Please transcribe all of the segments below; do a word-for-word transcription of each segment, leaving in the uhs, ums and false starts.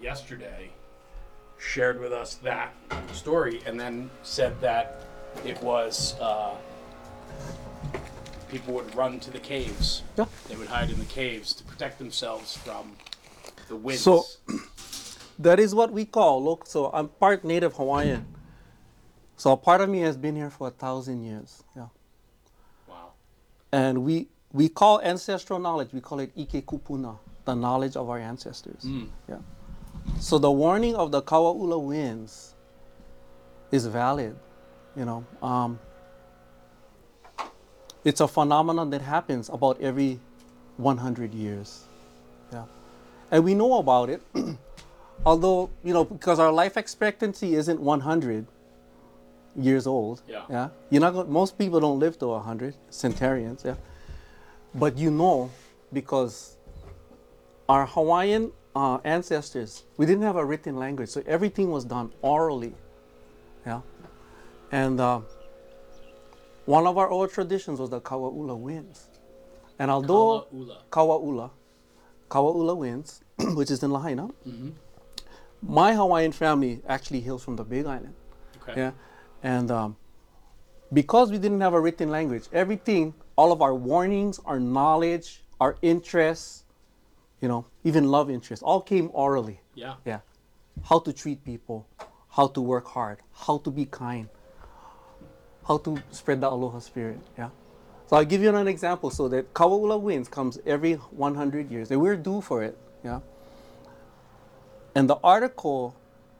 yesterday shared with us that story and then said that it was uh, people would run to the caves. Yeah. They would hide in the caves to protect themselves from the winds. So that is what we call look. So I'm part Native Hawaiian. So a part of me has been here for a thousand years. Yeah. Wow. And we we call ancestral knowledge. We call it Ike Kupuna, the knowledge of our ancestors. Mm. Yeah. So the warning of the Kawa'ula winds is valid. You know, um, it's a phenomenon that happens about every one hundred years. Yeah. And we know about it, although, you know, because our life expectancy isn't one hundred years old. Yeah. Yeah. You're not gonna, most people don't live to one hundred, centenarians. Yeah. But you know, because our Hawaiian uh, ancestors, we didn't have a written language, so everything was done orally. Yeah. And uh, one of our old traditions was the Kawa'ula winds. And although Kawa'ula. Kawa'ula, Kawa'ula winds, which is in Lahaina, Mm-hmm. my Hawaiian family actually hails from the Big Island. Okay. Yeah. And um, because we didn't have a written language, everything, all of our warnings, our knowledge, our interests, you know, even love interests, all came orally. Yeah. Yeah. How to treat people, how to work hard, how to be kind, how to spread the aloha spirit. Yeah. So I'll give you an example. So that Kawa'ula winds comes every one hundred years, and we're due for it. Yeah. And the article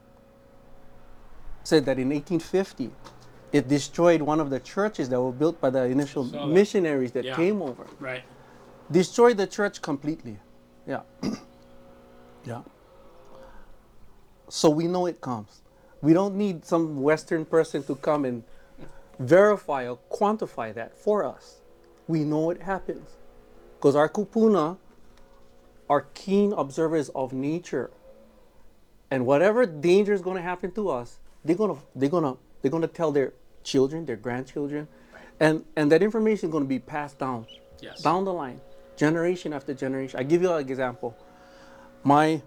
said that in eighteen fifty, it destroyed one of the churches that were built by the initial Saw that. missionaries that Yeah. came over. Right. Destroyed the church completely. Yeah. Yeah. So we know it comes. We don't need some Western person to come and verify or quantify that for us. We know it happens. Because our kupuna are keen observers of nature. And whatever danger is going to happen to us, they're going to they're going to they're going to tell their children, their grandchildren, and and that information is going to be passed down, Yes. down the line, generation after generation. I give you an example. My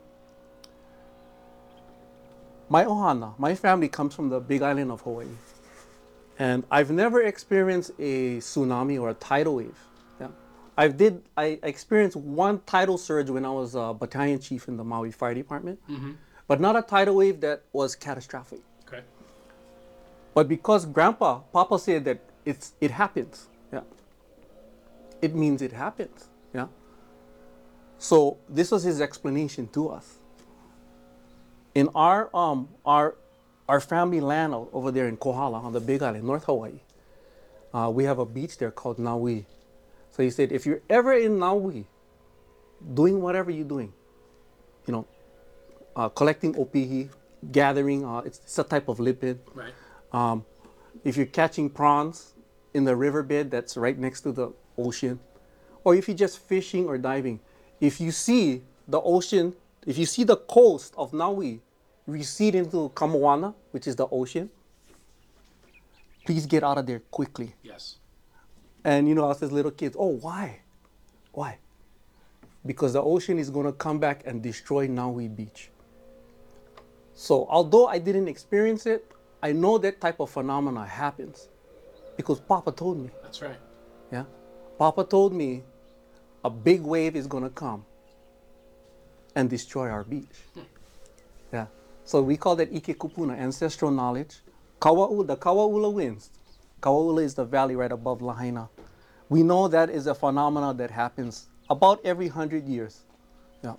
my ohana, my family comes from the Big Island of Hawaii, and I've never experienced a tsunami or a tidal wave. Yeah, I did. I experienced one tidal surge when I was a battalion chief in the Maui Fire Department, Mm-hmm. but not a tidal wave that was catastrophic. Okay. But because Grandpa, Papa said that it's it happens. Yeah. It means it happens. Yeah. So this was his explanation to us. In our um our our family land o- over there in Kohala on the Big Island, North Hawaii, uh, we have a beach there called Naui. So he said, if you're ever in Naui, doing whatever you're doing, you know, uh, collecting opihi, gathering, uh, it's, it's a type of lipid. Right. Um, if you're catching prawns in the riverbed that's right next to the ocean, or if you're just fishing or diving, if you see the ocean, if you see the coast of Naui recede into Kamoana, which is the ocean, please get out of there quickly. Yes. And you know, us as little kids, oh, why? Why? Because the ocean is going to come back and destroy Naui Beach. So although I didn't experience it, I know that type of phenomena happens because Papa told me. That's right. Yeah, Papa told me a big wave is going to come and destroy our beach. Yeah, so we call that Ike Kupuna, ancestral knowledge. Kawa'ula, the Kawa'ula winds. Kawa'ula is the valley right above Lahaina. We know that is a phenomena that happens about every hundred years. Yeah.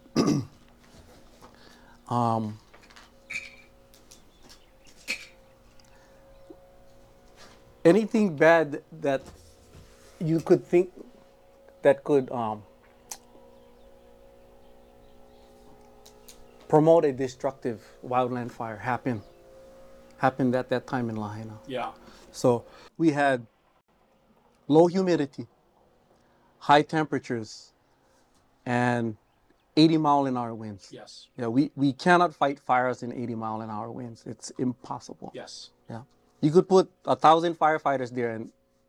um, anything bad that you could think that could um, promote a destructive wildland fire happened happened at that time in Lahaina. Yeah. So we had low humidity, high temperatures, and eighty mile an hour winds. Yes. Yeah, we, we cannot fight fires in eighty mile an hour winds. It's impossible. Yes. Yeah. You could put a thousand firefighters there and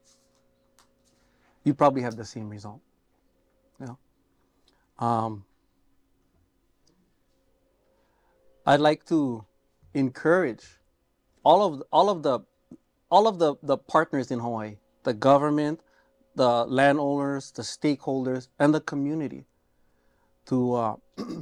you probably have the same result. Yeah. Um, I'd like to encourage all of all of the all of the, the partners in Hawaii, the government, the landowners, the stakeholders, and the community to uh,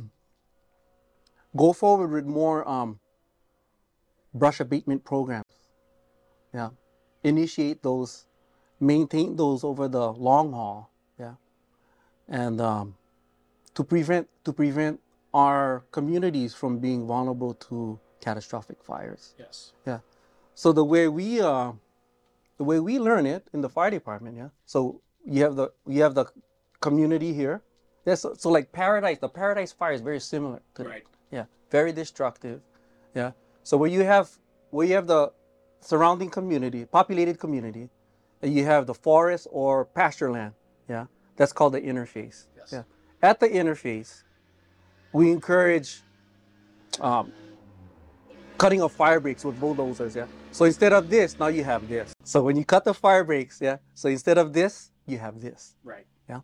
go forward with more um, brush abatement programs. Yeah, initiate those, maintain those over the long haul. Yeah, and um, to prevent to prevent our communities from being vulnerable to catastrophic fires. Yes. Yeah. So the way we uh, the way we learn it in the fire department, yeah. So you have the you have the community here. Yeah. So, so like Paradise, the Paradise fire is very similar to Right. yeah, very destructive. Yeah. So where you have where you have the surrounding community, populated community, and you have the forest or pasture land. Yeah. That's called the interface. Yes. Yeah. At the interface, we encourage um, cutting of fire breaks with bulldozers, yeah. So instead of this, now you have this. So when you cut the fire breaks, yeah. So instead of this, you have this, Right. yeah.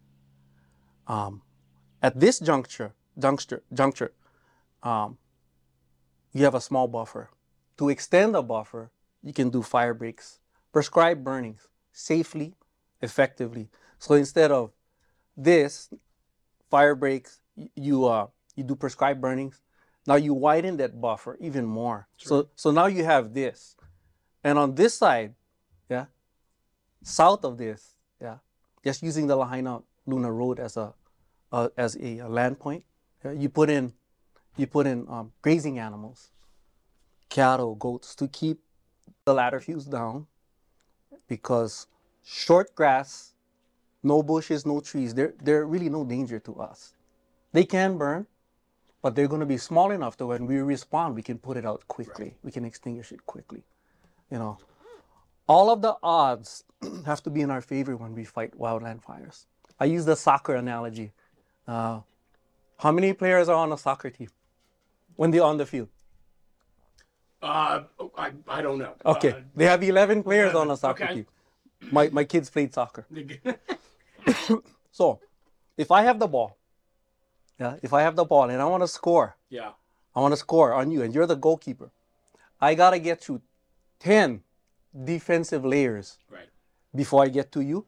Um, at this juncture, juncture, juncture, um, you have a small buffer. To extend the buffer, you can do fire breaks, prescribed burnings safely, effectively. So instead of this fire breaks, y- you uh, you do prescribed burnings. Now you widen that buffer even more. So so now you have this, and on this side, yeah, south of this, yeah, just using the Lahaina Luna Road as a uh, as a, a land point, yeah, you put in you put in um, grazing animals, cattle, goats to keep the ladder fuse down, because short grass, no bushes, no trees, they're they're really no danger to us. They can burn, but they're going to be small enough that when we respond, we can put it out quickly. Right. We can extinguish it quickly. You know, all of the odds have to be in our favor when we fight wildland fires. I use the soccer analogy. Uh, how many players are on a soccer team when they're on the field? Uh, I, I don't know. Okay, Uh, they have eleven players eleven. on a soccer Okay. team. My my kids played soccer. So, if I have the ball, yeah, if I have the ball and I want to score, yeah. I want to score on you, and you're the goalkeeper, I gotta get through ten defensive layers Right. before I get to you.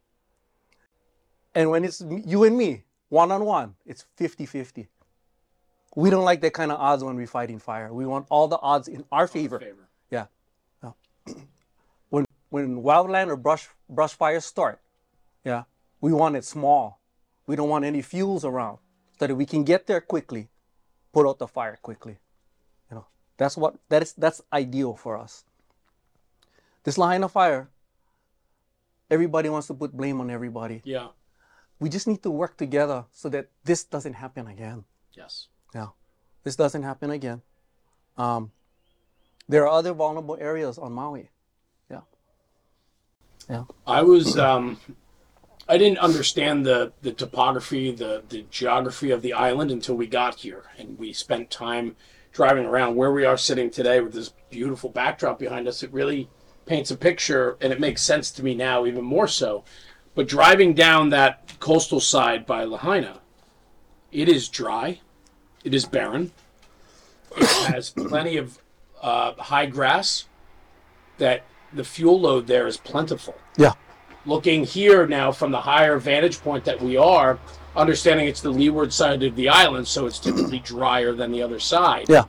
And when it's you and me, one on one, it's fifty-fifty. We don't like that kind of odds when we fight in fire. We want all the odds in our favor. favor. Yeah. Yeah. when when wildland or brush brush fires start, yeah, we want it small. We don't want any fuels around, so that we can get there quickly, put out the fire quickly. You know, that's what that is. That's ideal for us. This Lahaina fire, everybody wants to put blame on everybody. Yeah. We just need to work together so that this doesn't happen again. Yes. Yeah, this doesn't happen again. Um, there are other vulnerable areas on Maui. Yeah. Yeah. I was, um, I didn't understand the, the topography, the, the geography of the island until we got here. And we spent time driving around where we are sitting today with this beautiful backdrop behind us. It really paints a picture, and it makes sense to me now even more so. But driving down that coastal side by Lahaina, it is dry. It is barren. It has plenty of uh, high grass. That the fuel load there is plentiful. Yeah. Looking here now from the higher vantage point that we are, understanding it's the leeward side of the island, so it's typically drier than the other side. Yeah.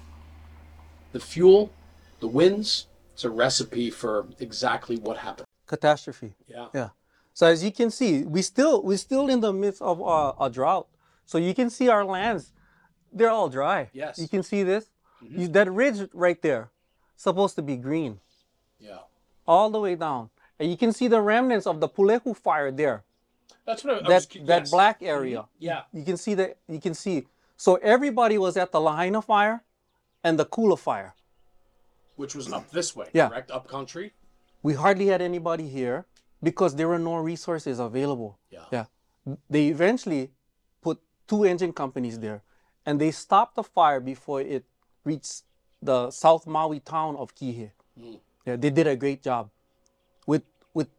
The fuel, the winds, it's a recipe for exactly what happened. Catastrophe. Yeah. Yeah. So as you can see, we still we're still in the midst of uh, a drought. So you can see our lands, they're all dry. Yes. You can see this. Mm-hmm. You, that ridge right there, supposed to be green, Yeah. all the way down, and you can see the remnants of the Pulehu fire there. That's what I, I That was, that yes. black area. Mm-hmm. Yeah. You can see that. You can see. So everybody was at the Lahaina fire, and the Kula fire. Which was up this way, Yeah. correct? Up country? We hardly had anybody here because there were no resources available. Yeah. Yeah. They eventually put two engine companies there, and they stopped the fire before it reached the South Maui town of Kihei. Mm. Yeah, they did a great job with with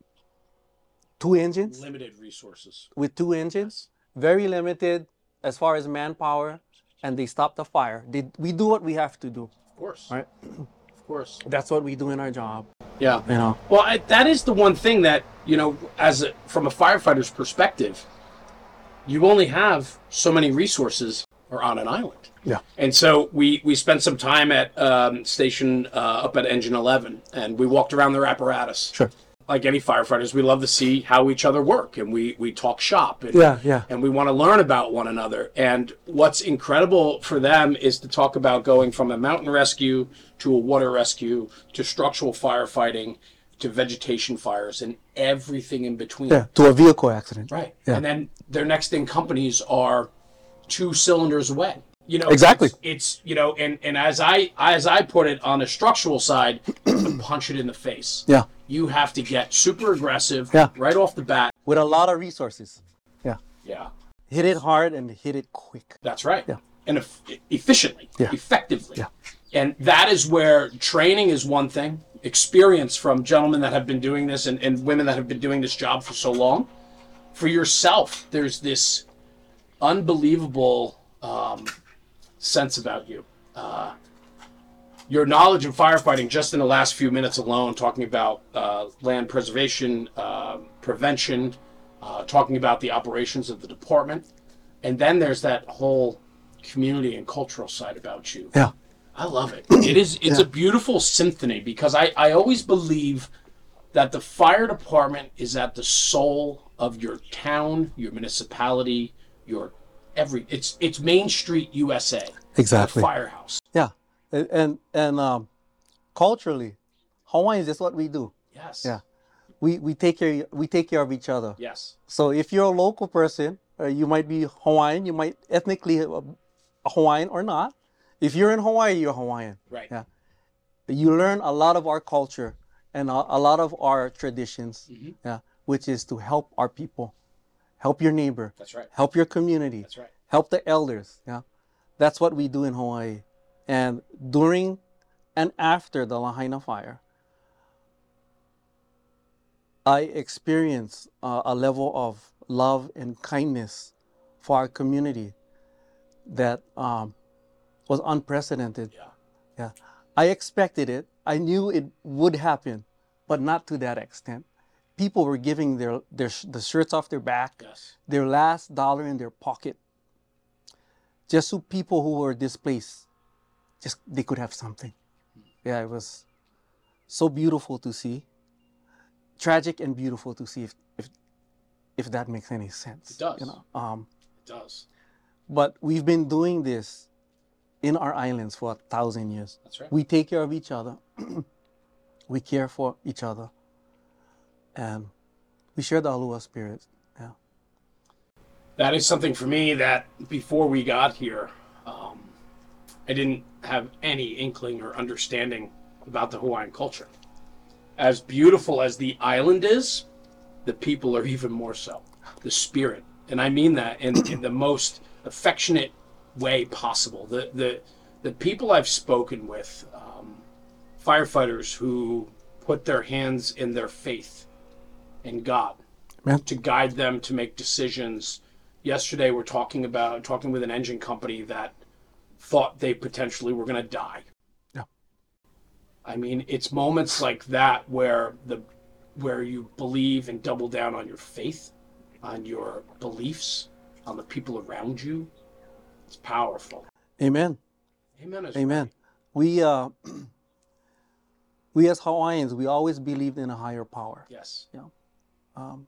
two engines. Limited resources. With two engines, Yes. very limited as far as manpower, and they stop the fire, they, we do what we have to do, Of course. right? Of course. That's what we do in our job, Yeah. you know. Well, I, that is the one thing that, you know, as a, from a firefighter's perspective, you only have so many resources are on an island. Yeah. And so we, we spent some time at um, station uh, up at Engine eleven, and we walked around their apparatus. Sure. Like any firefighters, we love to see how each other work, and we, we talk shop. And, Yeah, yeah. And we want to learn about one another. And what's incredible for them is to talk about going from a mountain rescue to a water rescue to structural firefighting to vegetation fires and everything in between. Yeah, to a vehicle accident. Right. Yeah. And then their next in companies are two cylinders away. You know, Exactly. It's, it's you know, and, and as I as I put it on a structural side, punch it in the face. Yeah. You have to get super aggressive Yeah. right off the bat. With a lot of resources. Yeah. Yeah. Hit it hard and hit it quick. That's right. Yeah. And eff- efficiently, Yeah. effectively. Yeah. And that is where training is one thing, experience from gentlemen that have been doing this and, and women that have been doing this job for so long. For yourself, there's this unbelievable um, sense about you. Uh, your knowledge of firefighting just in the last few minutes alone, talking about uh, land preservation, uh, prevention, uh, talking about the operations of the department. And then there's that whole community and cultural side about you. Yeah. I love it. It is. It's Yeah. a beautiful symphony because I, I always believe that the fire department is at the soul of your town, your municipality, your every. It's it's Main Street U S A. Exactly. The firehouse. Yeah. And and, and um, culturally, Hawaiians, that's what we do. Yes. Yeah. We we take care we take care of each other. Yes. So if you're a local person, uh, you might be Hawaiian, you might ethnically a, a Hawaiian or not. If you're in Hawaii, you're Hawaiian. Right. Yeah. You learn a lot of our culture and a, a lot of our traditions. Mm-hmm. Yeah. Which is to help our people, help your neighbor, That's right. help your community, That's right. help the elders. Yeah. That's what we do in Hawaii. And during and after the Lahaina fire, I experienced uh, a level of love and kindness for our community that um, was unprecedented. Yeah. Yeah. I expected it. I knew it would happen, but not to that extent. People were giving their, their the shirts off their back, Yes. their last dollar in their pocket, just so people who were displaced, just they could have something. Yeah, it was so beautiful to see. Tragic and beautiful to see, if if, if that makes any sense. It does. You know, um, It does. but we've been doing this in our islands for a thousand years. That's right. We take care of each other. We care for each other. And we share the Aloha spirit. Yeah. That is something for me that before we got here, um, I didn't have any inkling or understanding about the Hawaiian culture. As beautiful as the island is, the people are even more so. The spirit. And I mean that in, in the most affectionate way possible. The the, the people I've spoken with, um, firefighters who put their hands in their faith in God Amen. to guide them to make decisions. Yesterday we're talking about talking with an engine company that thought they potentially were going to die. Yeah. I mean, it's moments like that where the where you believe and double down on your faith, on your beliefs, on the people around you. It's powerful. Amen. Amen. Is Amen. We uh we as Hawaiians, we always believed in a higher power. right. Yes. Um,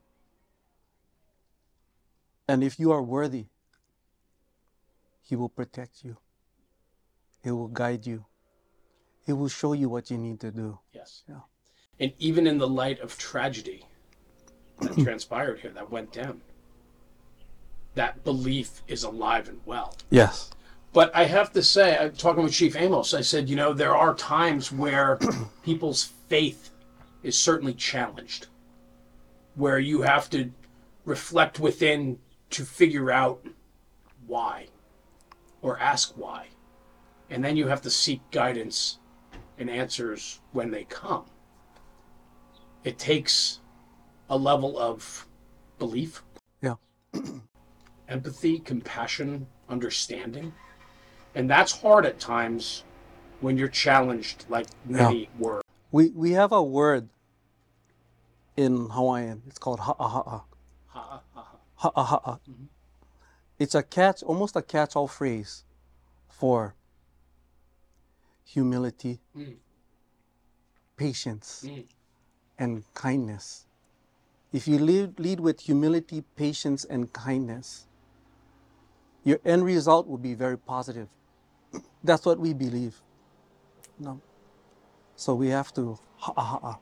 and if you are worthy, He will protect you. He will guide you. He will show you what you need to do. Yes. Yeah. And even in the light of tragedy that transpired here, that went down, that belief is alive and well. Yes. But I have to say, I'm talking with Chief Amos, I said, you know, there are times where people's faith is certainly challenged, where you have to reflect within to figure out why or ask why. And then you have to seek guidance and answers when they come. It takes a level of belief, Yeah. empathy, compassion, understanding. And that's hard at times when you're challenged, like many were. We we have a word in Hawaiian. It's called ha'aha'a. Ha, ha, ha. Ha'aha'a. It's a catch, almost a catch-all phrase for humility, Mm. patience, Mm. and kindness. If you lead, lead with humility, patience, and kindness, your end result will be very positive. That's what we believe. No. So we have to ha'aha'a.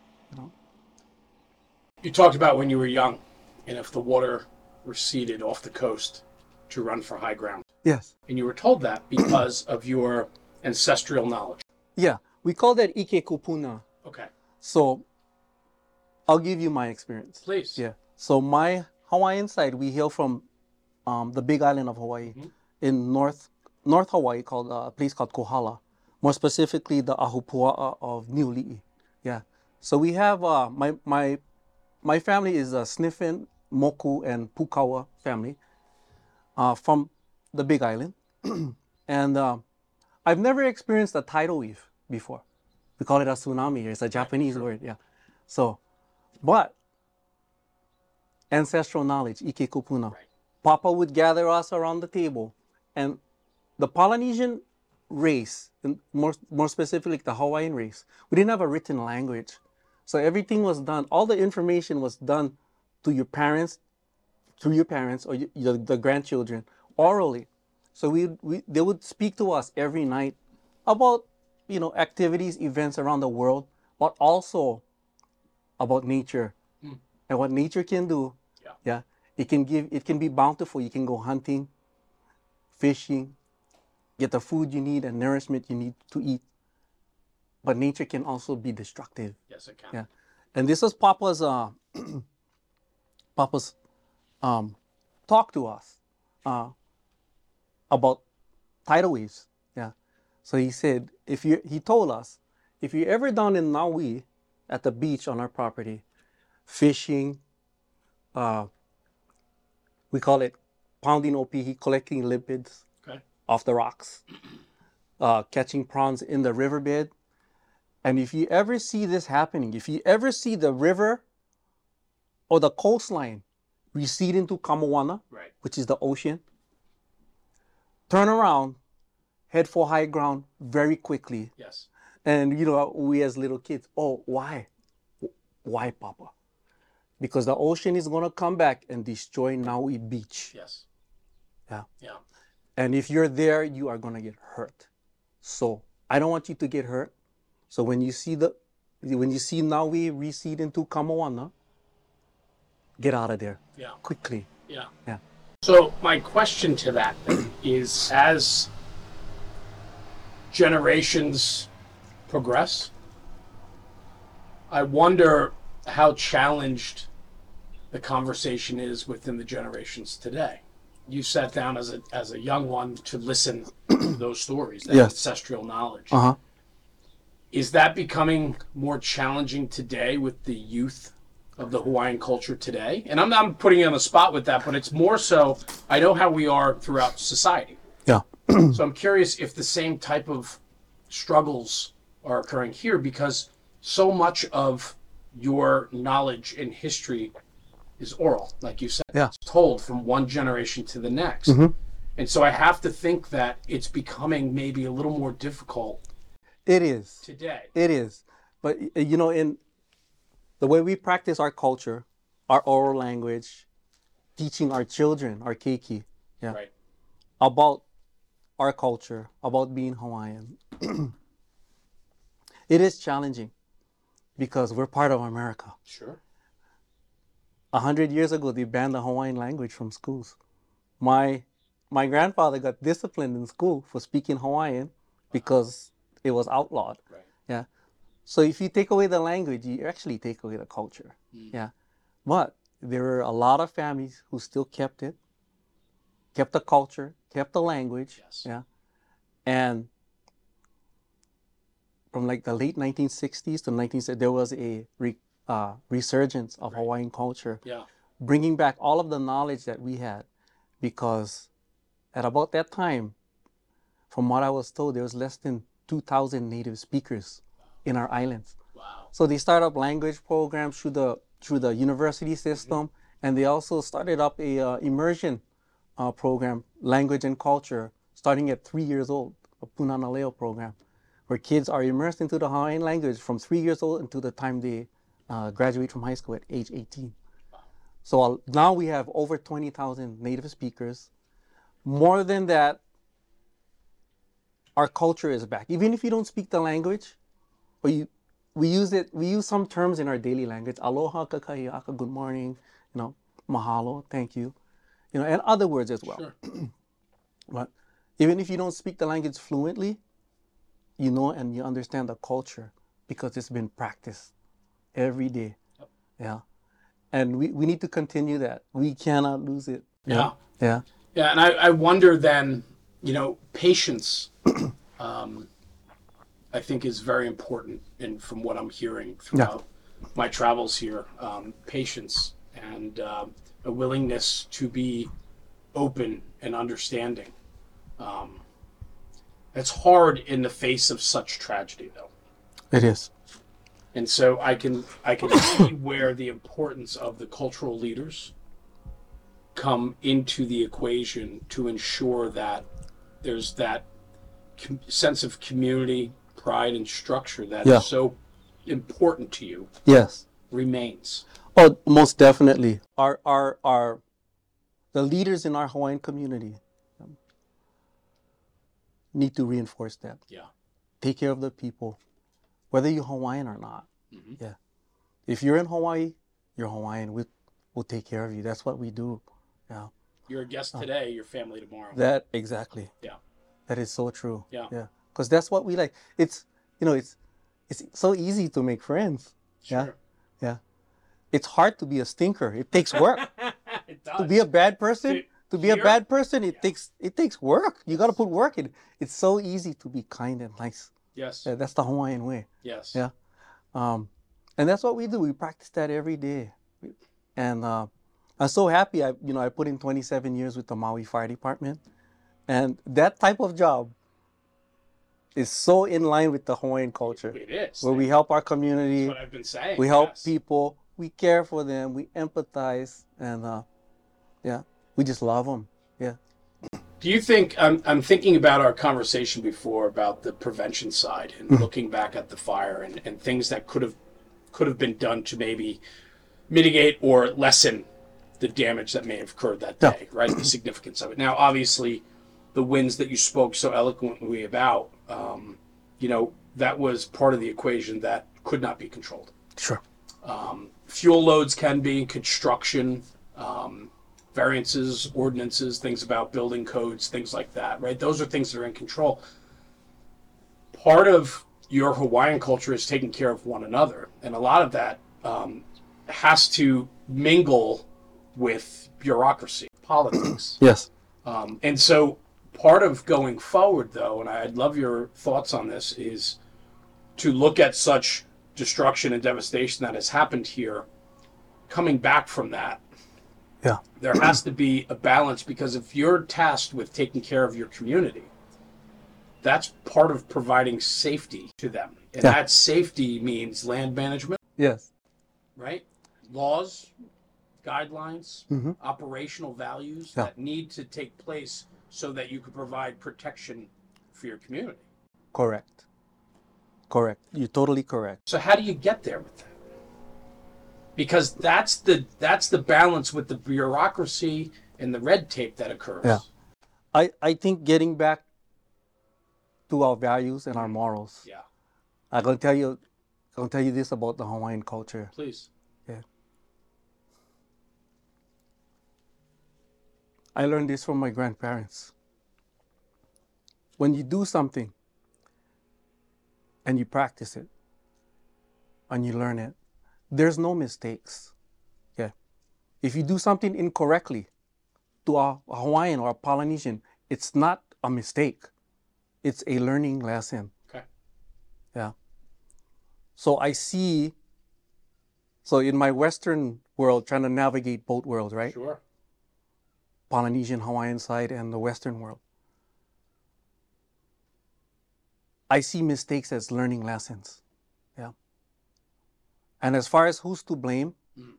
You talked about when you were young, and if the water receded off the coast to run for high ground. Yes. And you were told that because of your ancestral knowledge. Yeah. We call that ike kupuna. Okay, So I'll give you my experience. please. Yeah. So my Hawaiian side, we hail from um, the Big Island of Hawaii, Mhm. in North North Hawaii, called uh, a place called Kohala. More specifically, the Ahupua'a of Niuli'i. Yeah. So we have uh, my my my family is a Sniffen, Moku, and Pukawa family uh, from the Big Island, and uh, I've never experienced a tidal wave before. We call it a tsunami. It's a Japanese sure. word. Yeah. So, but ancestral knowledge, ike kupuna. Right. Papa would gather us around the table, and the Polynesian race, and more more specifically the Hawaiian race, we didn't have a written language, so everything was done. All the information was done to your parents, through your parents or you, the, the grandchildren, orally. So we, we they would speak to us every night about, you know, activities, events around the world, but also about nature Mm. and what nature can do. Yeah. Yeah. It can give, it can be bountiful. You can go hunting, fishing, get the food you need and nourishment you need to eat. But nature can also be destructive. Yes, it can. Yeah. And this was Papa's uh Papa's um talk to us uh about tidal waves. Yeah. So he said, if you he told us, if you're ever down in Naui at the beach on our property, fishing, uh we call it pounding opihi, collecting lipids Okay. off the rocks, uh, catching prawns in the riverbed. And if you ever see this happening, if you ever see the river or the coastline recede into Kamawana, Right. which is the ocean, turn around, head for high ground very quickly. Yes. And, you know, we as little kids, oh, why? Why, Papa? Because the ocean is going to come back and destroy Naui Beach. Yes. Yeah. Yeah. And if you're there, you are going to get hurt. So I don't want you to get hurt. So when you see the, when you see Naui recede into Kamawana, get out of there. Yeah. Quickly. Yeah. Yeah. So my question to that then is, as generations progress, I wonder how challenged the conversation is within the generations today. You sat down as a as a young one to listen to those stories, that Yes. ancestral knowledge. Uh-huh. Is that becoming more challenging today with the youth of the Hawaiian culture today? And I'm not putting you on the spot with that, but it's more so, I know how we are throughout society. Yeah. So I'm curious if the same type of struggles are occurring here, because so much of your knowledge and history is oral, like you said. Yeah. It's told from one generation to the next. Mhm. And so I have to think that it's becoming maybe a little more difficult It is. today. It is. But, y- you know, in the way we practice our culture, our oral language, teaching our children, our keiki, yeah, Right. about our culture, about being Hawaiian, it is challenging because we're part of America. Sure. A hundred years ago, they banned the Hawaiian language from schools. My my grandfather got disciplined in school for speaking Hawaiian because it was outlawed. Right. Yeah. So if you take away the language, you actually take away the culture. Mm. Yeah. But there were a lot of families who still kept it, kept the culture, kept the language. Yes. Yeah. And from like the late nineteen sixties to nineteen seventies, there was a re, uh, resurgence of Right. Hawaiian culture, Yeah. bringing back all of the knowledge that we had, because at about that time, from what I was told, there was less than two thousand native speakers in our islands. Wow. So they started up language programs through the through the university system, mm-hmm. and they also started up a uh, immersion uh, program, language and culture, starting at three years old, a Punanaleo program, where kids are immersed into the Hawaiian language from three years old until the time they uh, graduate from high school at age eighteen. Wow. So uh, now we have over twenty thousand native speakers. More than that, our culture is back. Even if you don't speak the language, or you, we use it. We use some terms in our daily language. Aloha, kakahiaka, good morning. You know, mahalo, thank you. You know, and other words as well. Sure. But even if you don't speak the language fluently, you know and you understand the culture because it's been practiced every day. Yep. Yeah, and we, we need to continue that. We cannot lose it. Yeah. Yeah. Yeah, and I, I wonder then, you know, patience, um, I think is very important. And from what I'm hearing throughout yeah. my travels here, um, patience and um, a willingness to be open and understanding. Um, it's hard in the face of such tragedy, though. It is. And so I can I can see where the importance of the cultural leaders come into the equation to ensure that there's that com- sense of community, pride, and structure that yeah. is so important to you. Yes. Remains. Oh, most definitely. Our our our the leaders in our Hawaiian community um, need to reinforce that. Yeah. Take care of the people, whether you're Hawaiian or not. Mm-hmm. Yeah. If you're in Hawaii, you're Hawaiian. We we'll take care of you. That's what we do. Yeah. You're a guest today, your family tomorrow. That exactly. Yeah. That is so true. Yeah. Yeah. Because that's what we like. It's you know, it's it's so easy to make friends. Sure. Yeah. Yeah. It's hard to be a stinker. It takes work. It does. To be a bad person, to, to be here? a bad person, it yeah. takes it takes work. You yes. got to put work in. It's so easy to be kind and nice. Yes. Yeah, that's the Hawaiian way. Yes. Yeah. Um, and that's what we do. We practice that every day. And uh, I'm so happy. I you know I put in twenty-seven years with the Maui Fire Department, and that type of job is so in line with the Hawaiian culture. It is. Where we help our community. That's what I've been saying. We help yes. people. We care for them. We empathize, and uh, yeah, we just love them. Yeah. Do you think I'm I'm thinking about our conversation before about the prevention side and mm-hmm. looking back at the fire and, and things that could have could have been done to maybe mitigate or lessen the damage that may have occurred that day, yeah. right? The significance of it. Now, obviously, the winds that you spoke so eloquently about, um, you know, that was part of the equation that could not be controlled. Sure. Um, fuel loads can be, construction, um, variances, ordinances, things about building codes, things like that, right? Those are things that are in control. Part of your Hawaiian culture is taking care of one another, and a lot of that um, has to mingle with bureaucracy, politics. Yes. Um, and so part of going forward, though, and I'd love your thoughts on this, is to look at such destruction and devastation that has happened here, coming back from that. Yeah. There has to be a balance, because if you're tasked with taking care of your community, that's part of providing safety to them. And yeah. that safety means land management. Yes. Right? Laws, guidelines, mm-hmm. operational values yeah. that need to take place so that you can provide protection for your community. Correct. Correct. You're totally correct. So how do you get there with that? Because that's the that's the balance with the bureaucracy and the red tape that occurs. Yeah. I, I think getting back to our values and our morals. Yeah. I'm gonna tell you I'm gonna tell you this about the Hawaiian culture. Please. Yeah. I learned this from my grandparents. When you do something and you practice it and you learn it, there's no mistakes. Yeah. If you do something incorrectly to a, a Hawaiian or a Polynesian, it's not a mistake. It's a learning lesson. Okay. Yeah. So I see, so in my Western world, trying to navigate both worlds, right? Sure. Polynesian, Hawaiian side, and the Western world. I see mistakes as learning lessons. Yeah. And as far as who's to blame, Mm.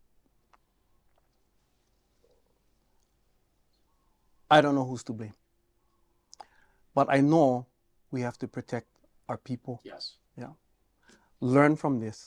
I don't know who's to blame. But I know we have to protect our people. Yes. Yeah. Learn from this.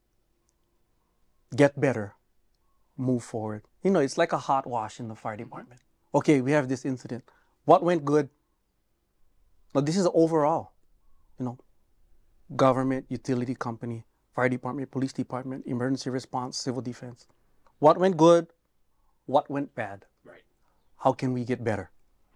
Get better. Move forward. You know, it's like a hot wash in the fire department. Okay, we have this incident. What went good? Now, this is overall, you know, government, utility company, fire department, police department, emergency response, civil defense. What went good? What went bad? Right. How can we get better?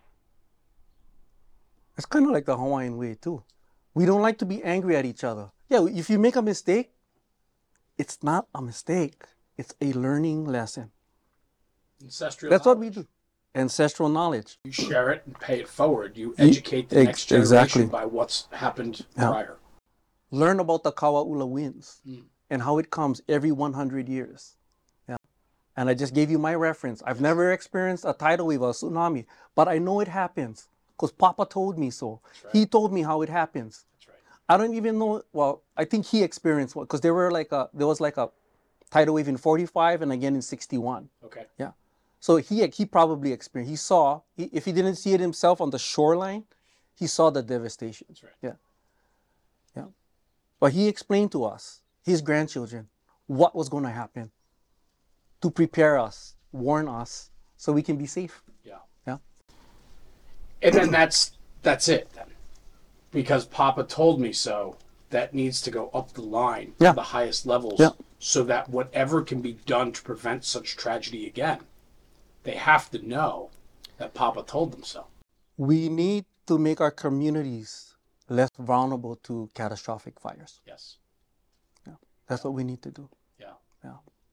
It's kind of like the Hawaiian way too. We don't like to be angry at each other. Yeah, if you make a mistake, it's not a mistake. It's a learning lesson. Ancestral That's what we knowledge. do. Ancestral knowledge. You share it and pay it forward. You You- educate the ex- next generation exactly. by what's happened Yeah. prior. Learn about the Kawa'ula winds Mm. and how it comes every one hundred years. Yeah. And I just gave you my reference. I've never experienced a tidal wave or a tsunami, but I know it happens because Papa told me so. right. He told me how it happens. That's right. I don't even know. Well, I think he experienced one because there were like a there was like a tidal wave in forty-five and again in sixty-one. Okay. Yeah. So he he probably experienced. He saw. He, if he didn't see it himself on the shoreline, he saw the devastation. That's right. Yeah. Yeah. But he explained to us, his grandchildren, what was going to happen to prepare us, warn us, so we can be safe. Yeah. Yeah. And then that's that's it then. Because Papa told me so, that needs to go up the line Yeah. to the highest levels Yeah. so that whatever can be done to prevent such tragedy again, they have to know that Papa told them so. We need to make our communities less vulnerable to catastrophic fires. Yes. That's what we need to do. Yeah. Yeah.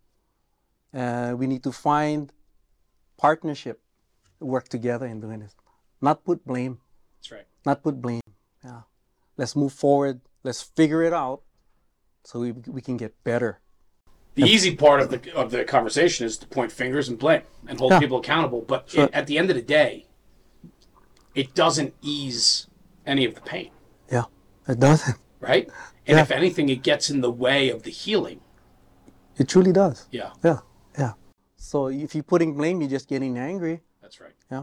And we need to find partnership, work together in doing this. Not put blame. That's right. Not put blame. Yeah. Let's move forward. Let's figure it out so we, we can get better. The easy part of the of the conversation is to point fingers and blame and hold Yeah. people accountable. But Sure. it, at the end of the day, it doesn't ease any of the pain, Yeah. It doesn't. right? And Yeah. if anything, it gets in the way of the healing. It truly does. Yeah, Yeah. Yeah. So if you're putting blame, you're just getting angry. that's right. Yeah.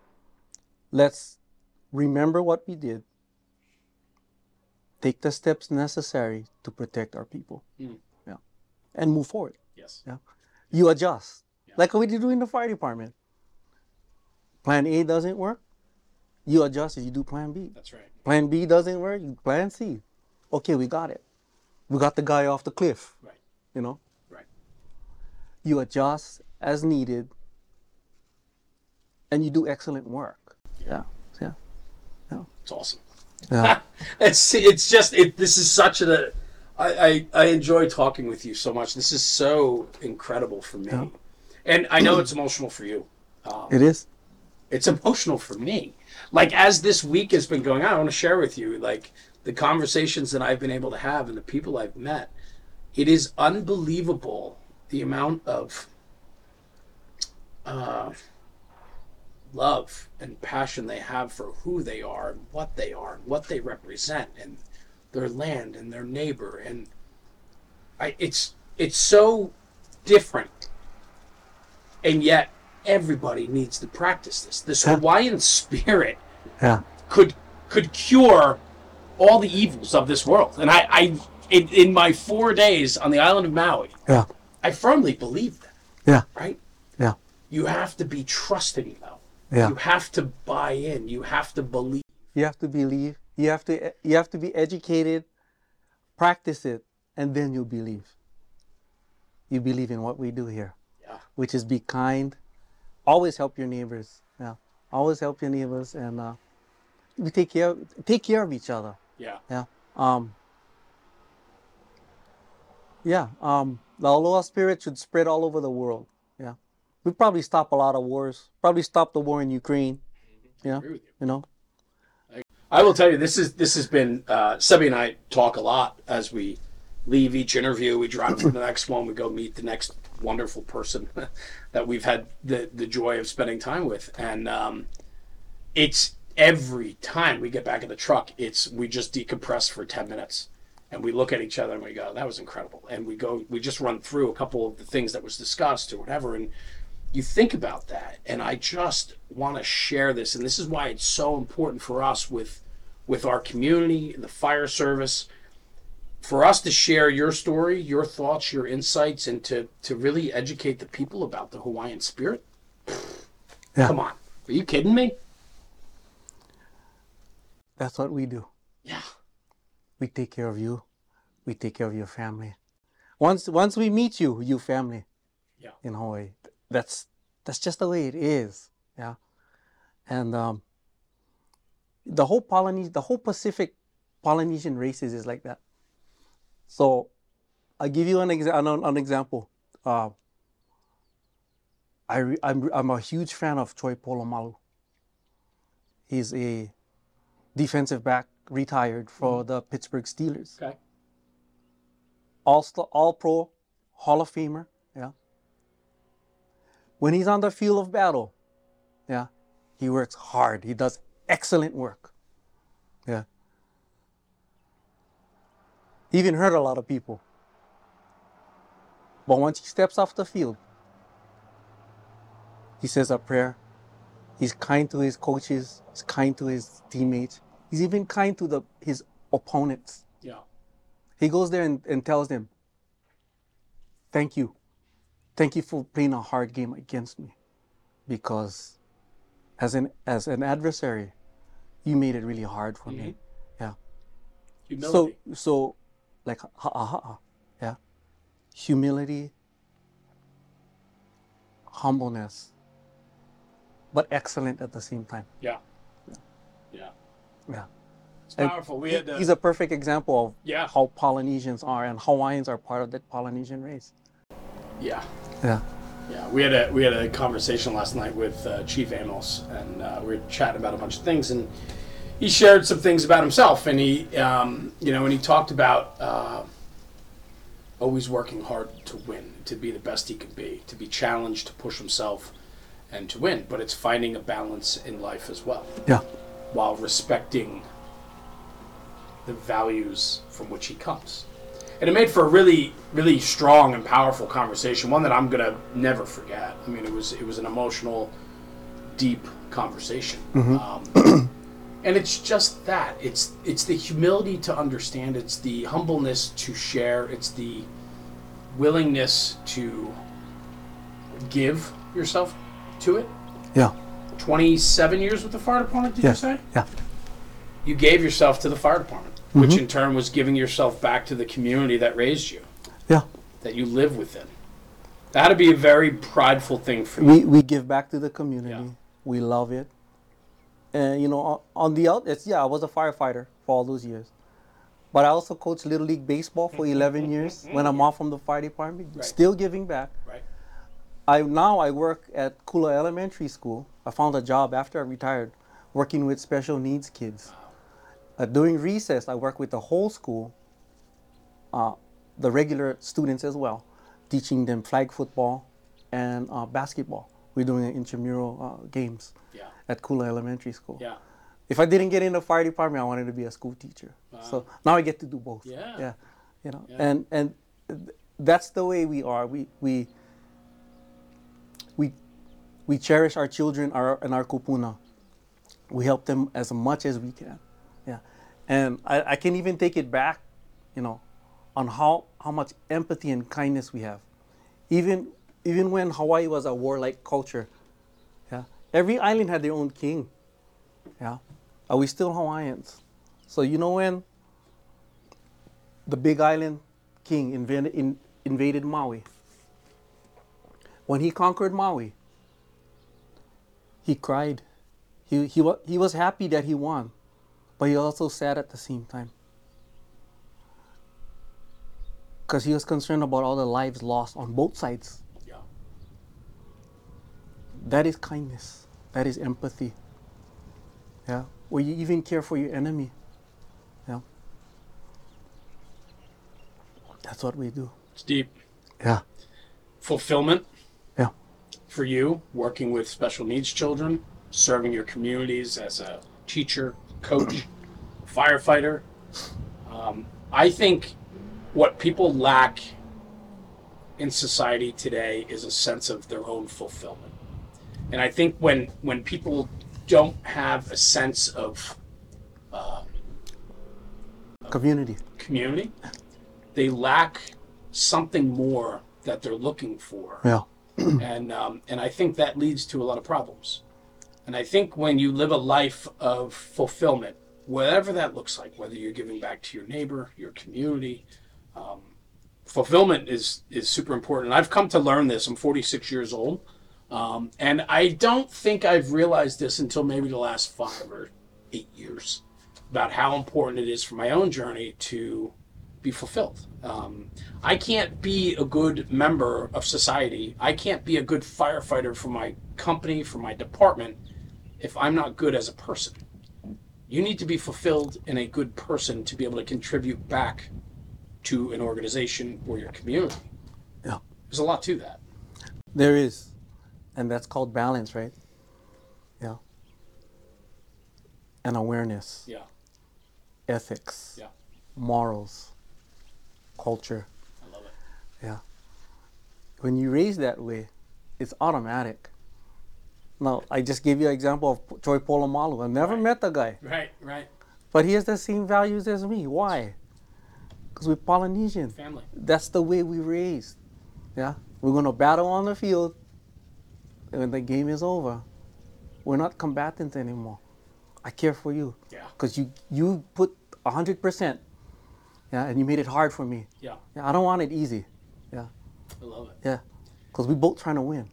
Let's remember what we did. Take the steps necessary to protect our people. Mm. Yeah. And move forward. Yes. Yeah. You adjust. Yeah. Like what you do in the fire department. Plan A doesn't work. You adjust and you do plan B. That's right. Plan B doesn't work. You plan C. Okay, we got it. We got the guy off the cliff. Right. You know? Right. You adjust as needed. And you do excellent work. Yeah. Yeah. It's awesome. Yeah. it's it's just it. This is such a. I, I I enjoy talking with you so much. This is so incredible for me, Yeah. and I know it's emotional for you. Um, It is. it's emotional for me. Like as this week has been going on, I want to share with you like the conversations that I've been able to have and the people I've met. It is unbelievable the amount of uh, love and passion they have for who they are and what they are and what they represent and their land and their neighbor. And I, it's it's so different, and yet everybody needs to practice this. This Yeah. Hawaiian spirit Yeah. could could cure all the evils of this world. And I, I in, in my four days on the island of Maui, Yeah. I firmly believe that. Yeah. Right? Yeah. You have to be trusting, though. Yeah. You have to buy in. You have to believe. You have to believe. You have to. You have to be educated. Practice it, and then you believe. You believe in what we do here, Yeah. which is be kind. Always help your neighbors. Yeah. Always help your neighbors, and uh, we take care. Take care of each other. Yeah. Yeah. Um. Yeah. Um. The Aloha spirit should spread all over the world. Yeah. We probably stop a lot of wars. Probably stop the war in Ukraine. Yeah. agree with you. You know. I will tell you, this is this has been uh, Sebi and I talk a lot as we leave each interview. We drive to the next one. We go meet the next wonderful person that we've had the the joy of spending time with, and um, it's every time we get back in the truck, it's we just decompress for ten minutes. And we look at each other and we go, that was incredible. And we go, we just run through a couple of the things that was discussed or whatever. And you think about that. And I just want to share this. And this is why it's so important for us with, with our community, the fire service, for us to share your story, your thoughts, your insights, and to, to really educate the people about the Hawaiian spirit. Yeah. Come on. Are you kidding me? That's what we do. Yeah. We take care of you. We take care of your family. Once once we meet you, you family. Yeah. In Hawaii. That's that's just the way it is. Yeah. And um, the whole Polynesian, the whole Pacific Polynesian races is like that. So I'll give you an, exa- an, an example. Uh, I re- I'm, I'm a huge fan of Troy Polamalu. He's a defensive back, retired for mm-hmm. the Pittsburgh Steelers. Okay. All all pro, Hall of Famer. Yeah. When he's on the field of battle, yeah, he works hard. He does excellent work. Yeah. He even hurt a lot of people. But once he steps off the field, he says a prayer. He's kind to his coaches. He's kind to his teammates. He's even kind to the his opponents. Yeah. He goes there and, and tells them, thank you. Thank you for playing a hard game against me. Because as an as an adversary, you made it really hard for mm-hmm. me. Yeah. Humility. So so like ha ha ha. Yeah. Humility, humbleness, but excellent at the same time. Yeah. Yeah. Yeah. It's powerful. We had, uh, he's a perfect example of yeah. how Polynesians are, and Hawaiians are part of that Polynesian race. Yeah. Yeah. Yeah. We had a we had a conversation last night with uh, Chief Amos, and uh, we were chatting about a bunch of things, and he shared some things about himself, and he, um, you know, and he talked about uh, always working hard to win, to be the best he can be, to be challenged, to push himself, and to win. But it's finding a balance in life as well. Yeah. While respecting the values from which he comes. And it made for a really, really strong and powerful conversation, one that I'm gonna never forget. I mean, it was it was an emotional, deep conversation. Mm-hmm. Um, and it's just that. It's it's the humility to understand, it's the humbleness to share, it's the willingness to give yourself to it. Yeah. twenty-seven years with the fire department, did yes. you say? Yeah. You gave yourself to the fire department, mm-hmm. which in turn was giving yourself back to the community that raised you. Yeah. That you live within. That had to be a very prideful thing for you. We we give back to the community. Yeah. We love it. And you know, on the out, it's yeah, I was a firefighter for all those years. But I also coached Little League Baseball for eleven years when I'm off from the fire department, right. Still giving back. Right. I now I work at Kula Elementary School. I found a job after I retired, working with special needs kids. Uh, during recess, I work with the whole school, uh, the regular students as well, teaching them flag football and uh, basketball. We're doing intramural uh, games yeah. at Kula Elementary School. Yeah. If I didn't get in the fire department, I wanted to be a school teacher. Wow. So now I get to do both. Yeah. Yeah. You know, yeah. and and that's the way we are. We we we we cherish our children our, and our kupuna. We help them as much as we can. Yeah. And I, I can even take it back, you know, on how, how much empathy and kindness we have. Even even when Hawaii was a warlike culture, yeah, every island had their own king. Yeah. Are we still Hawaiians? So you know when the Big Island king invaded, in, invaded Maui, when he conquered Maui, he cried. He, he, wa- he was happy that he won, but he also sad at the same time. Because he was concerned about all the lives lost on both sides. Yeah. That is kindness. That is empathy. Yeah. Where you even care for your enemy. Yeah. That's what we do. It's deep. Yeah. Fulfillment. Yeah. For you, working with special needs children, serving your communities as a teacher, coach, firefighter. Um, I think what people lack in society today is a sense of their own fulfillment. And I think when when people don't have a sense of uh, Community. community, they lack something more that they're looking for. Yeah. and um, and I think that leads to a lot of problems. And I think when you live a life of fulfillment, whatever that looks like, whether you're giving back to your neighbor, your community, um, fulfillment is is super important. I've come to learn this. I'm forty-six years old, um, and I don't think I've realized this until maybe the last five or eight years about how important it is for my own journey to be fulfilled. Um, I can't be a good member of society. I can't be a good firefighter for my company, for my department, if I'm not good as a person. You need to be fulfilled in a good person to be able to contribute back to an organization or your community. Yeah. There's a lot to that. There is. And that's called balance, right? Yeah. And awareness. Yeah. Ethics. Yeah. Morals. Culture. I love it. Yeah. When you raise that way, it's automatic. Now, I just gave you an example of Troy Polamalu. I never Right. met the guy, Right, right. but he has the same values as me. Why? Because we're Polynesian. Family. That's the way we raised. Yeah, we're gonna battle on the field, and when the game is over, we're not combatants anymore. I care for you. Yeah. Because you you put a hundred percent. Yeah, and you made it hard for me. Yeah. Yeah, I don't want it easy. Yeah, I love it. yeah, because we both trying to win.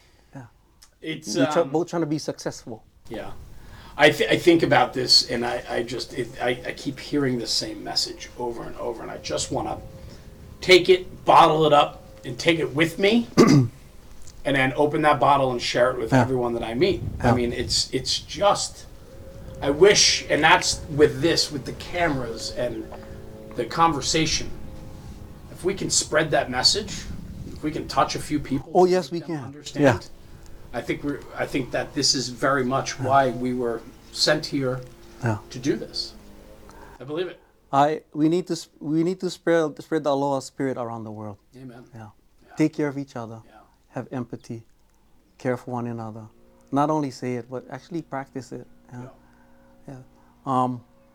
It's We're try, um, both trying to be successful. yeah. I, th- I think about this, and I, I just it, I, I keep hearing the same message over and over, and I just want to take it, bottle it up, and take it with me, and then open that bottle and share it with Yeah. everyone that I meet. I Yeah. mean, it's it's just I wish, and that's with this, with the cameras and the conversation. If we can spread that message, if we can touch a few people. Oh, yes, make we them can. Understand. Yeah. I think we're. I think that this is very much why we were sent here Yeah. to do this. I believe it. I we need to sp- we need to spread spread the aloha spirit around the world. Amen. Yeah. Yeah. Take care of each other. Yeah. Have empathy. Care for one another. Not only say it, but actually practice it. Yeah. Yeah. Um,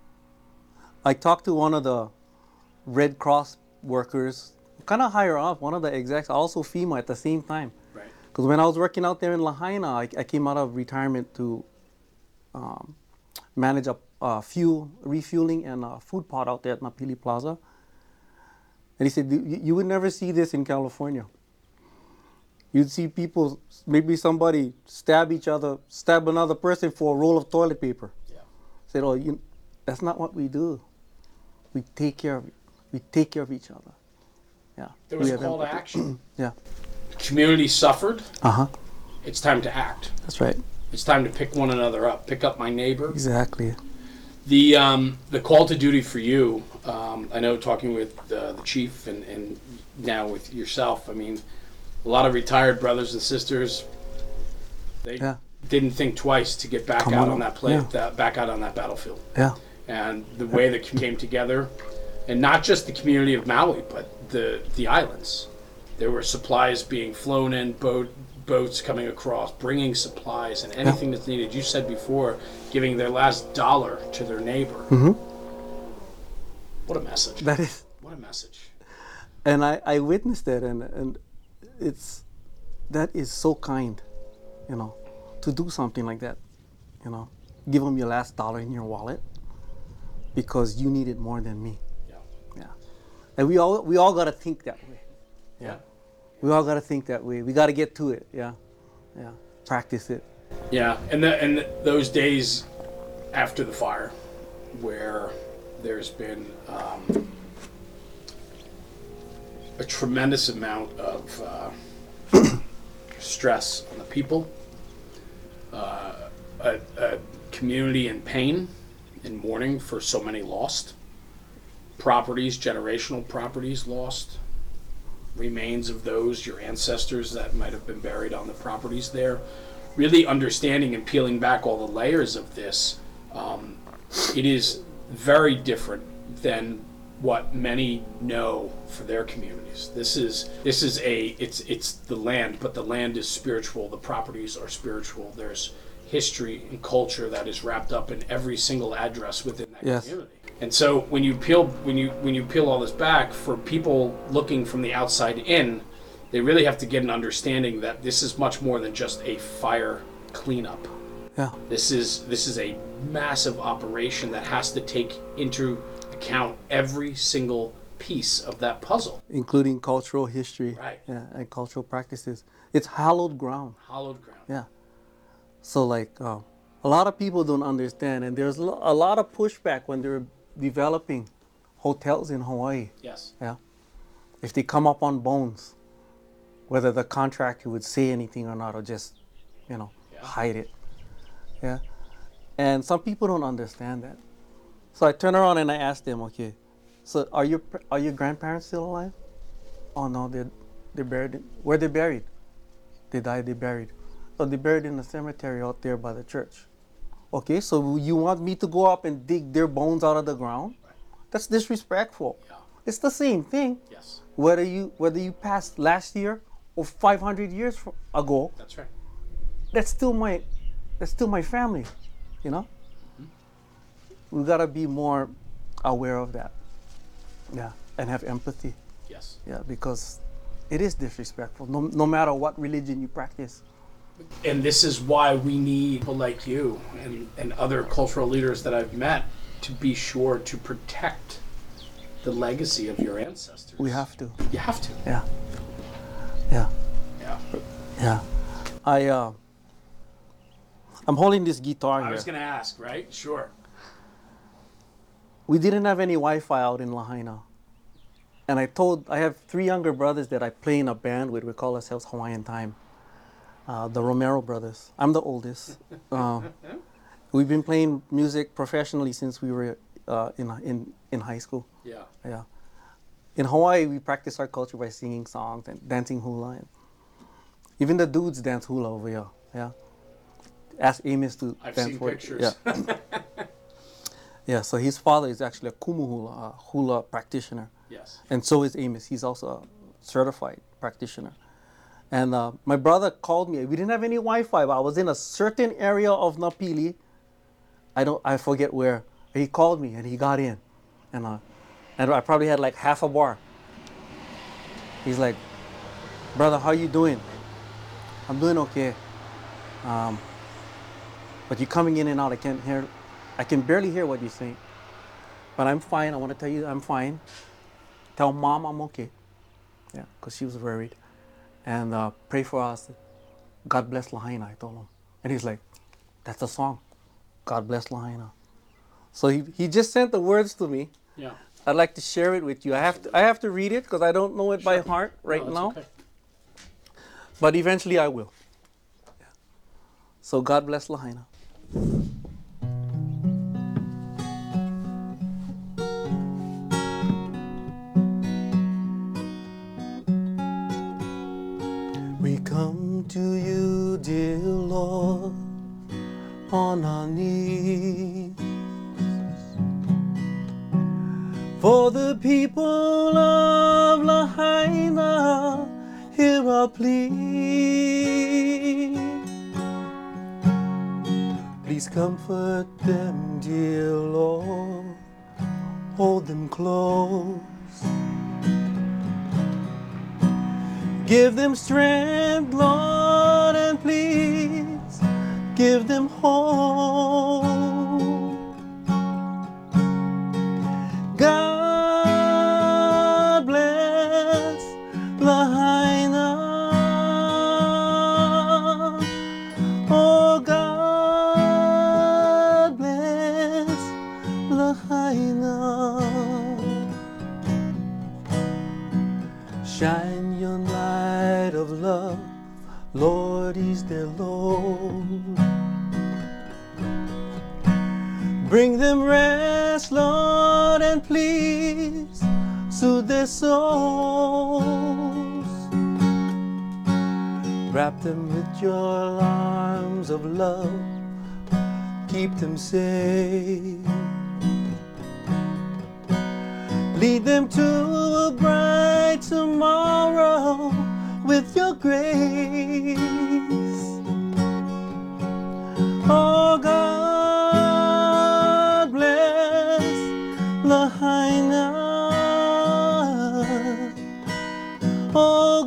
I talked to one of the Red Cross workers, kind of higher up, one of the execs, also FEMA at the same time. Right. Because when I was working out there in Lahaina, I, I came out of retirement to um, manage a uh, fuel, refueling and a food pot out there at Napili Plaza. And he said, you, you would never see this in California. You'd see people, maybe somebody stab each other, stab another person for a roll of toilet paper. Yeah. Said, oh, you, that's not what we do. We take care of, we take care of each other. Yeah. There was We a have call to empathy. action. Yeah. The community suffered. Uh huh. It's time to act. That's right. It's time to pick one another up. Pick up my neighbor. Exactly. The um, the call to duty for you. Um, I know talking with uh, the chief and, and now with yourself. I mean, a lot of retired brothers and sisters. They Yeah. didn't think twice to get back Come out on on up. that play, Yeah. that, back out on that battlefield. Yeah. And the way that came together, and not just the community of Maui, but the the islands. There were supplies being flown in, boat boats coming across, bringing supplies and anything that's needed. You said before, giving their last dollar to their neighbor. Mm-hmm. What a message! That is. What a message! And I, I witnessed that, and, and it's, that is so kind, you know, to do something like that, you know, give them your last dollar in your wallet because you need it more than me. Yeah. Yeah. And we all, we all got to think that way. Yeah. We all got to think that way. We got to get to it. Yeah. Yeah. Practice it. Yeah, and the, and those days after the fire, where there's been um, a tremendous amount of uh, stress on the people, uh, a, a community in pain, in mourning for so many lost properties, generational properties lost, remains of those, your ancestors that might have been buried on the properties there. Really understanding and peeling back all the layers of this, Um, it is very different than what many know for their communities. This is this is a it's it's the land, but the land is spiritual. The properties are spiritual. There's history and culture that is wrapped up in every single address within that Yes. community. And so when you peel when you when you peel all this back, for people looking from the outside in, they really have to get an understanding that this is much more than just a fire cleanup. Yeah. This is this is a massive operation that has to take into account every single piece of that puzzle. Including cultural history. Right. Yeah, and cultural practices. It's hallowed ground. Hollowed ground. Yeah. So like uh, a lot of people don't understand, and there's lo- a lot of pushback when they're developing hotels in Hawaii. Yes. Yeah. If they come up on bones, whether the contractor would say anything or not, or just, you know, Yeah. hide it. Yeah. And some people don't understand that. So I turn around and I ask them, okay, so are your are your grandparents still alive? Oh no, they're they're buried. In, where they buried? They died. They buried. So they buried in the cemetery out there by the church. Okay, so you want me to go up and dig their bones out of the ground? That's disrespectful. Yeah. It's the same thing. Yes. Whether you whether you passed last year or five hundred years fro- ago, That's right. that's still my that's still my family, you know. We gotta be more aware of that, yeah, and have empathy, Yes. yeah, because it is disrespectful, no, no matter what religion you practice. And this is why we need people like you and, and other cultural leaders that I've met to be sure to protect the legacy of your ancestors. We have to, You have to. yeah, yeah, Yeah. yeah. I uh, I'm holding this guitar I here. was going to ask, right? Sure. We didn't have any Wi-Fi out in Lahaina. And I told, I have three younger brothers that I play in a band with. We call ourselves Hawaiian Time. Uh, the Romero brothers. I'm the oldest. Uh, we've been playing music professionally since we were uh, in, in, in high school. Yeah. Yeah. In Hawaii, we practice our culture by singing songs and dancing hula. And even the dudes dance hula over here. Yeah. Ask Amos to I've dance seen for it. pictures. Yeah. Yeah, so his father is actually a kumu hula, a hula practitioner. Yes. And so is Amos. He's also a certified practitioner. And uh, my brother called me. We didn't have any Wi-Fi, but I was in a certain area of Napili. I don't, I forget where. He called me and he got in. And, uh, and I probably had like half a bar. He's like, brother, how you doing? I'm doing okay. Um, but you're coming in and out. I can't hear, I can barely hear what you're saying. But I'm fine. I want to tell you I'm fine. Tell mom I'm okay. Yeah, because she was worried. And uh, pray for us. God bless Lahaina, I told him. And he's like, that's a song. God bless Lahaina. So he, he just sent the words to me. Yeah. I'd like to share it with you. I have to, I have to read it because I don't know it by heart right No, now. that's okay. But eventually I will. Yeah. So God bless Lahaina. We come to you, dear Lord, on our knees. For the people of Lahaina, hear our plea. Please comfort them, dear Lord, hold them close. Give them strength, Lord, and please give them hope. God bless Lahaina. Oh, God bless Lahaina. Shine your light of love, Lord, is their Lord. Bring them rest, Lord, and please soothe their souls. Wrap them with your arms of love, keep them safe. Lead them to a bright tomorrow with your grace. Oh God, bless Lahaina. Oh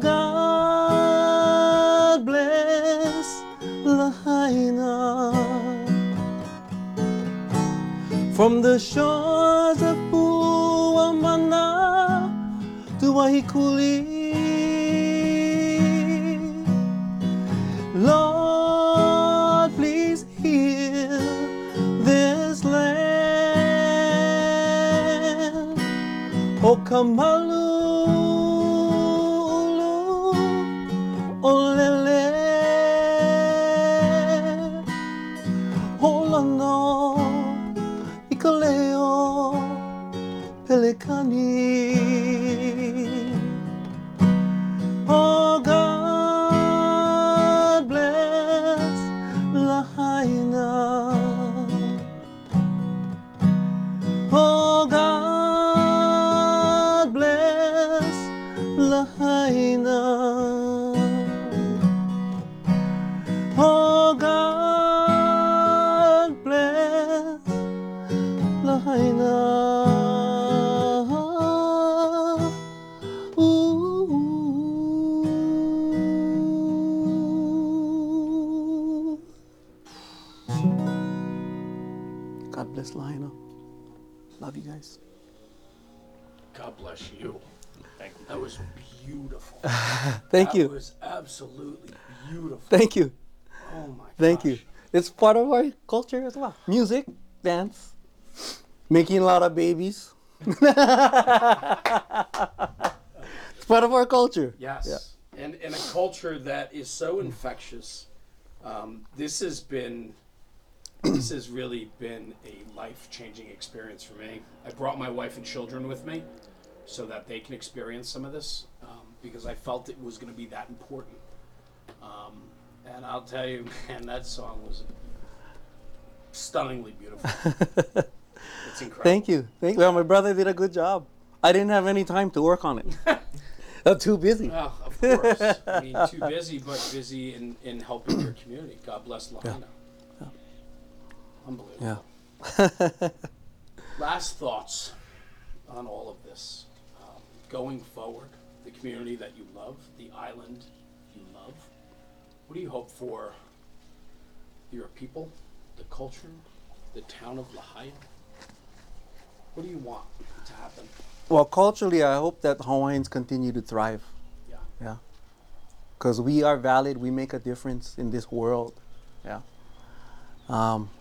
God, bless Lahaina. From the shores of Puamana to Wahikuli, Lord, please heal this land. O Kamalu, Olele, Olano, Ikaleo, Pelikani. Oh God, bless Lahaina. Oh God, bless Lahaina. Oh God, bless Lahaina. Ooh. God bless Lahaina. Love you guys. God bless you. Thank you. That was beautiful. Thank that you. That was absolutely beautiful. Thank you. Oh my gosh. Thank you. It's part of our culture as well. Music, dance, making a lot of babies. It's part of our culture. Yes. Yeah. And in a culture that is so infectious, um, this has been, this has really been a life-changing experience for me. I brought my wife and children with me so that they can experience some of this, um, because I felt it was going to be that important. Um, and I'll tell you, man, that song was stunningly beautiful. It's incredible. Thank you. Thank you. Well, my brother did a good job. I didn't have any time to work on it. I'm too busy. Well, of course. I mean, too busy, but busy in, in helping your community. God bless Lahaina. Yeah. Unbelievable. Yeah. Last thoughts on all of this. Um, going forward, the community that you love, the island you love, what do you hope for your people, the culture, the town of Lahaina? What do you want to happen? Well, culturally, I hope that Hawaiians continue to thrive. Yeah. Yeah. Because we are valid, we make a difference in this world. Yeah. Um,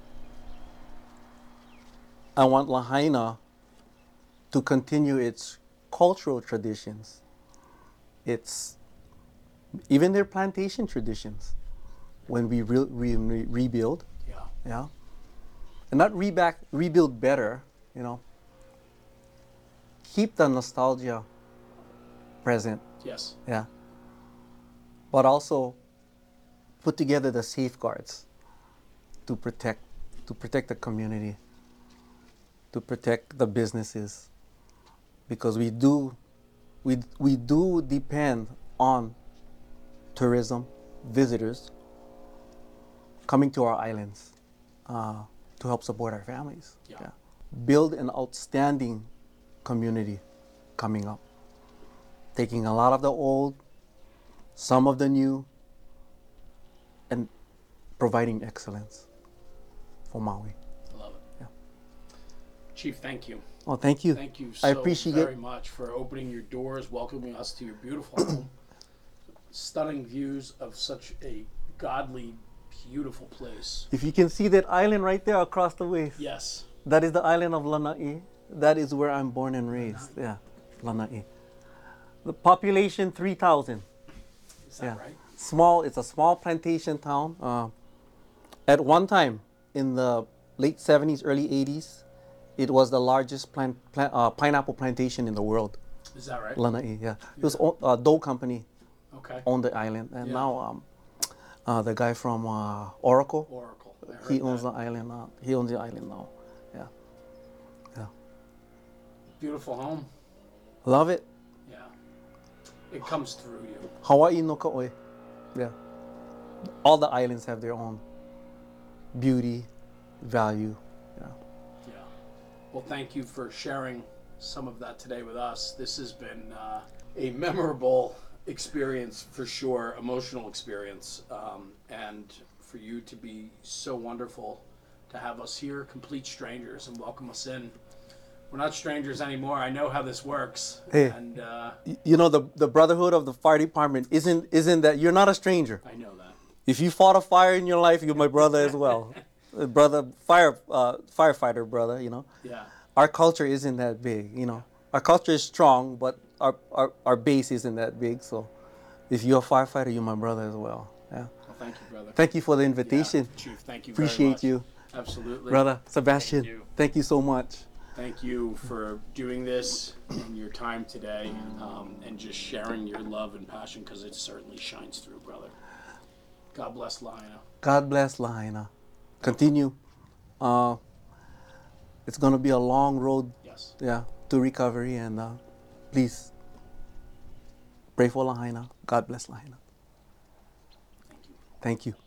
I want Lahaina to continue its cultural traditions, its even their plantation traditions. When we re- re- re- rebuild, Yeah. yeah, and not reback, rebuild better, you know. Keep the nostalgia present, Yes. yeah, but also put together the safeguards to protect, to protect the community, to protect the businesses, because we do, we we do depend on tourism, visitors coming to our islands uh, to help support our families. Yeah. Yeah. Build an outstanding community coming up, taking a lot of the old, some of the new, and providing excellence for Maui. I love it. Yeah. Chief, thank you. Oh, thank you. Thank you so I appreciate very it. much for opening your doors, welcoming us to your beautiful home. Stunning views of such a godly, beautiful place. If you can see that island right there across the way, Yes. that is the island of Lanai. That is where I'm born and raised. Yeah, Lanai. The population three thousand. Is that Yeah. right? Small. It's a small plantation town. Uh, at one time, in the late seventies, early eighties, it was the largest plant, plant, uh, pineapple plantation in the world. Is that right? Lanai. Yeah. It was o- uh, Doe Company Okay. owned the island, and Yeah. now um, Uh, the guy from uh, Oracle. Oracle. I heard He owns that. the island now. He owns the island now. Yeah. Yeah. Beautiful home. Love it. Yeah. It comes through you. Hawaii no Kauai. Yeah. All the islands have their own beauty, value. Yeah. Yeah. Well, thank you for sharing some of that today with us. This has been uh, a memorable experience for sure, emotional experience, um, and for you to be so wonderful to have us here, complete strangers, and welcome us in. We're not strangers anymore. I know how this works. Hey. And uh, Y- You know the the brotherhood of the fire department isn't isn't that you're not a stranger. I know that. If you fought a fire in your life, you're my brother as well. A brother, fire uh, firefighter brother. You know. Yeah. Our culture isn't that big. You know. Our culture is strong, but our our, our base isn't that big. So, if you're a firefighter, you're my brother as well. Yeah. Well, thank you, brother. Thank you for the invitation. Yeah, Chief, thank you very Appreciate much. you, Absolutely. brother Sebastian. Thank you. Thank you so much. Thank you for doing this and your time today, um, and just sharing your love and passion, because it certainly shines through, brother. God bless Lahaina. God bless Lahaina. Continue. Uh, it's going to be a long road, Yes. yeah, to recovery, and uh, please pray for Lahaina. God bless Lahaina. Thank you. Thank you.